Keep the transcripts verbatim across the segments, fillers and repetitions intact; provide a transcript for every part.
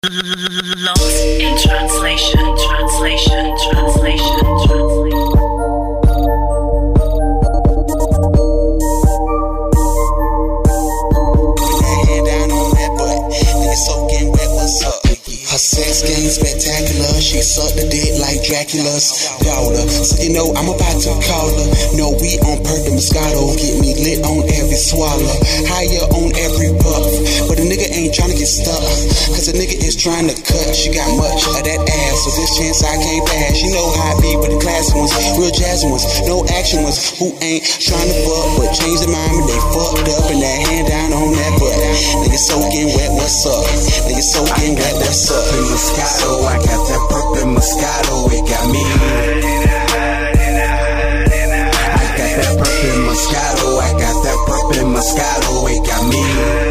Lost in translation, translation, translation, translation. Her sex game spectacular, she sucked the dick like Dracula's daughter. So you know I'm about to call her. No, we on Perk the Moscato, get me lit on every swallow, higher on every puff. But a nigga ain't tryna get stuck, cause a nigga is trying to cut. She got much of that ass, so this chance I can't pass. You know how I be with the classy ones, real jazzy ones, no action ones, who ain't trying to fuck but change their mind when they fucked up and that hand down on that butt. Nigga soaking wet, what's up? Nigga soaking wet, what's up? In Moscato, I got that purple Moscato, it got me. I got that purple Moscato, I got that purple Moscato, it got me.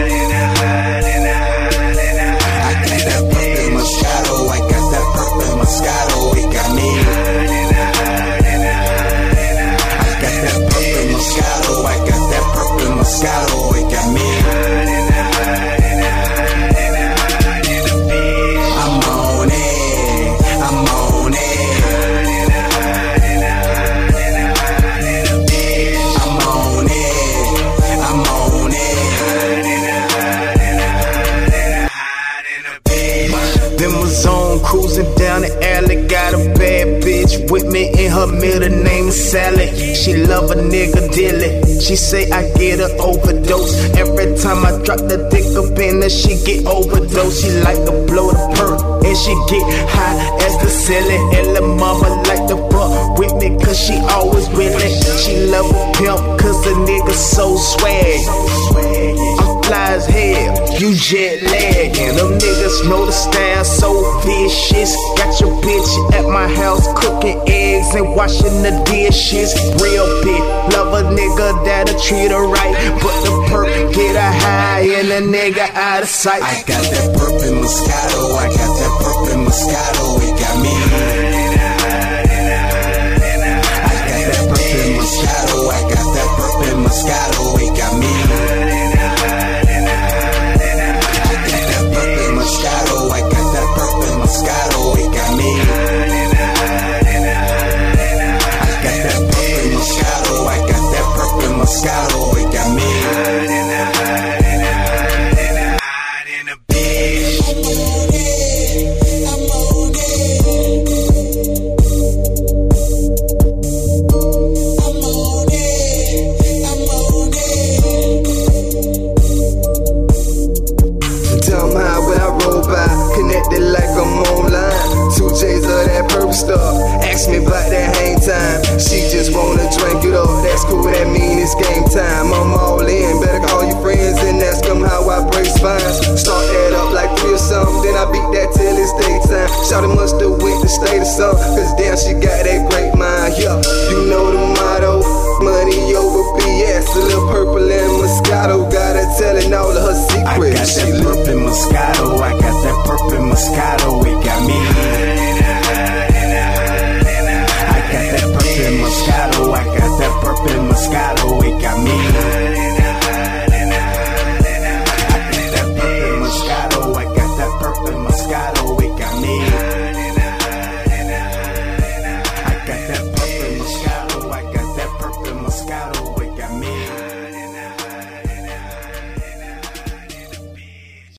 I got that purple Moscato, I got that purple Moscato, it got me. I got that purple Moscato, I got that purple Moscato, it got me. Cruising down the alley, got a bad bitch with me, and her middle name is Sally. She love a nigga dilly. She say I get her overdose. Every time I drop the dick up in her, she get overdose. She like to blow the perk, and she get high as the silly. And la mama like to fuck with me, cause she always with it. She love a pimp, cause the nigga so swag. I'm fly as hell, you jet lag. And them niggas know the style so vicious. Got your bitch at my house cooking eggs and washing the dishes. Real bitch, love a nigga that'll treat her right, but the perk get her high and the nigga out of sight. I got that purple Moscato, I got that purple Moscato, it got me. I got that purple Moscato, I got that purple Moscato, it got me. Moscato, I got that purple Moscato, it got me. I got that purple Moscato, I got that purple Moscato, it got me. Ask me about that hang time. She just wanna drink it up. That's cool, that mean it's game time. I'm all in. Better call your friends and ask them how I break spines. Start that up like three or something, then I beat that till it's daytime. Shawty must have went to state or something.